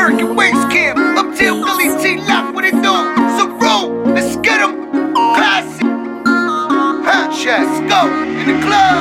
Birkin waist camp, uptown Billy T. Lock, what it do? So roll, let's get 'em. Classic. Huh, let's go in the club.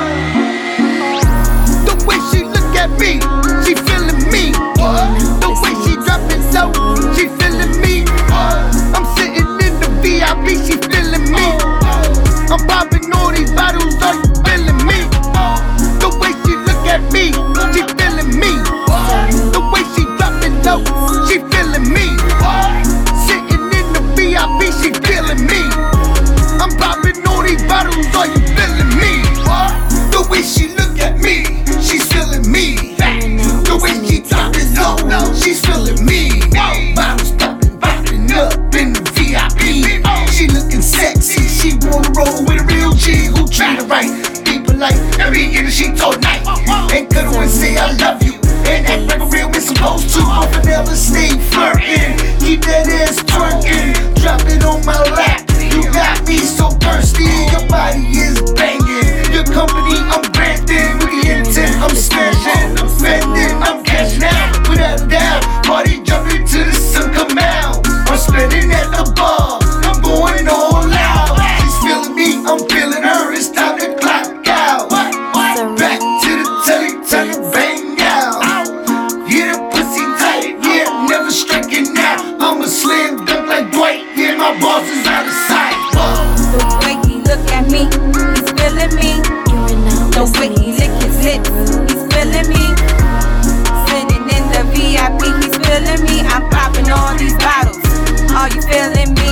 The way she look at me, she feeling me. The way she dropping low, she feeling me. I'm sitting in the VIP, she feeling me. I'm popping all these bottles, are you feeling me? The way she look at me, she feeling me. The way she dropping low, she feeling me. Sitting in the VIP, she feeling me. I'm popping all these bottles, are you feeling me? The way she look at me, she's feeling me. The way she dropping low, she's feeling me. Bottles popping up in the VIP. She looking sexy, she wanna roll with a real G who treat her right. People like every year she told night. Ain't good when say I love you and act like a real man supposed to. Off and never stay flirting, keep that ass twerking, drop it on my lap. You got me so thirsty, your body is banging. Your company I'm branding with the intent I'm smashing, I'm spending, I'm cashing out without a doubt. Party jumping till the sun come out. I'm spending at the bar, I'm going all out. She's feeling me, I'm feeling her. It's time to clock out. Back to the telly, time to bang out. Yeah, the pussy tight, yeah, never striking out. I'm a slam dunk like Dwight, yeah, my boss is out of sight. The way he look at me, he's feeling me. The way he lick his lips, he's feeling me. Sitting in the VIP, he's feeling me. I'm popping all these bottles, are you feeling me?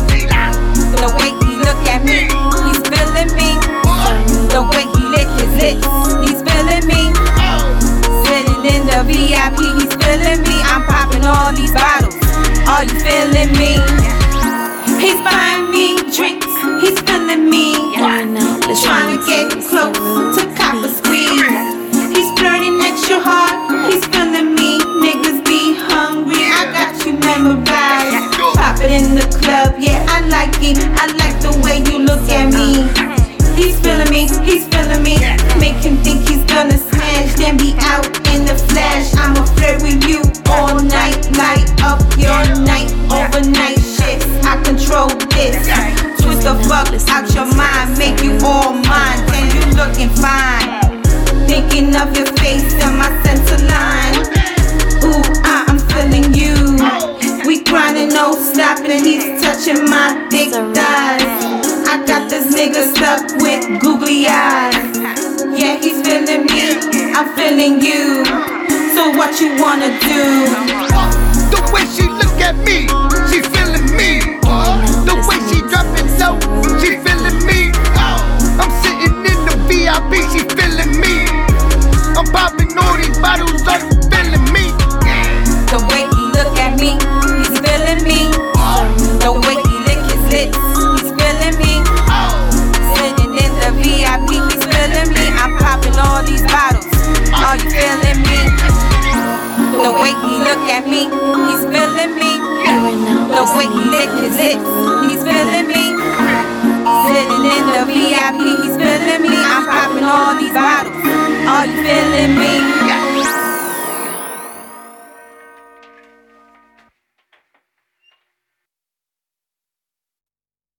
The way he look at me, he's feeling me. The way he lick his lips, he's feeling me. Sitting in the VIP, he's feeling me. I'm popping all these bottles, are you feeling me? He's buying me drinks, he's feeling me. Trying to get close to cop a squeeze. He's flirting extra hard, he's feeling me. Niggas be hungry, I got you memorized. Pop it in the club, yeah, I like it. I like the way you look at me. He's feeling me, he's feeling me. Make him think he's gonna smash, then be out in the flash. I'ma flirt with you all night, light up your night, overnight shit. I control this. Twist the fuck out your mind, make you all mine. Then you looking fine. Thinking of your face and my center line. Ooh, I'm feeling you. We grinding, no stopping. He's touching my thick thighs. I got this nigga stuck with googly eyes. Yeah, he's feeling me, I'm feeling you. So what you wanna do? The way she look at me, she feeling me. The way she dropping low, she feeling me. I'm sitting in the VIP, she feeling me. I'm popping all these bottles, are you feeling me? The way he look at me, he's feeling me. The way he lick his lips, he's feeling me. Sitting in the VIP, he's feeling me. I'm popping all these bottles, are you feeling me? The way he look at me, he's feeling me. The way he lick his lips, he's feeling me. Sitting in the VIP, he's feeling me. I'm popping all these bottles, are you feeling me?